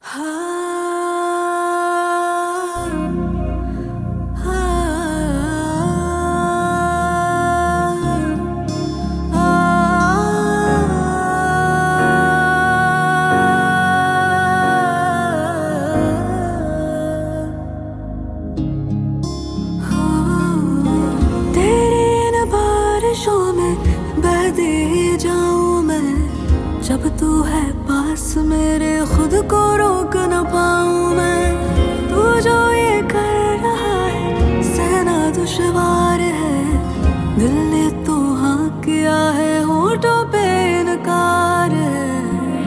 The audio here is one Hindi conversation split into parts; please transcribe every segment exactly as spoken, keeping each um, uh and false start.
जाऊं मैं जब तू है पास मेरे, खुद को रोक न पाऊं मैं। तू जो ये कर रहा है सहना दुश्वार है, दिल ने तो हाँ किया है, होठों पे इनकार है।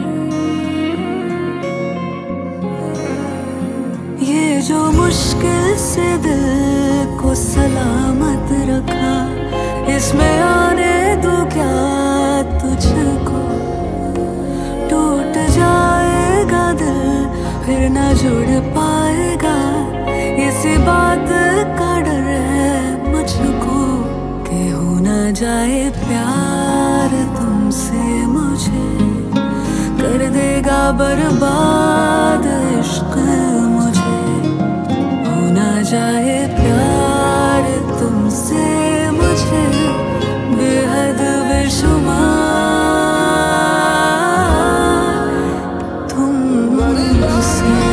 ये जो मुश्किल से दिल को सलामत रखा, इसमें आने दूं क्या तुझको। टूट जाएगा दिल फिर ना जुड़ पाएगा, इसी बात का डर है मुझको कि हो ना जाए प्यार तुमसे मुझे, कर देगा बर्बाद इश्क मुझे। हो ना जाए प्यार तुमसे मुझे, बेहद बेशुमार तुमसे।